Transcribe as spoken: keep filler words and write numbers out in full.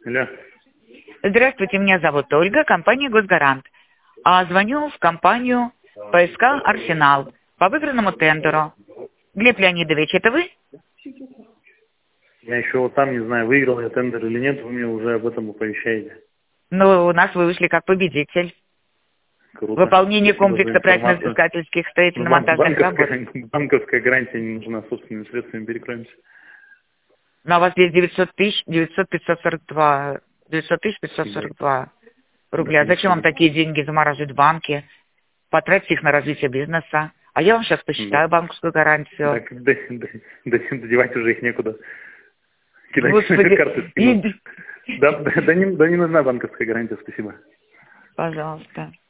Алло. Здравствуйте, меня зовут Ольга, компания «Госгарант». А звоню в компанию П С К «Арсенал» по выигранному тендеру. Глеб Леонидович, это вы? Я еще вот там не знаю, выиграл я тендер или нет, вы меня уже об этом оповещаете. Ну, у нас вы вышли как победитель. Круто. Выполнение Спасибо за комплекса информацию. проектно-искательских Ну, бан- строительно-монтажных работ. банковская, банковская гарантия не нужна, собственными средствами перекроемся. Но у вас есть девятьсот тысяч, девятьсот пятьсот сорок два, девятьсот тысяч пятьсот сорок два рубля. Зачем вам такие деньги замораживать в банке? Потратьте их на развитие бизнеса. А я вам сейчас посчитаю Да. банковскую гарантию. Так, да, да, да, девать уже их некуда. Кидать Господи, карты скину. и- Да, да, да, не, да не нужна банковская гарантия, спасибо. пожалуйста.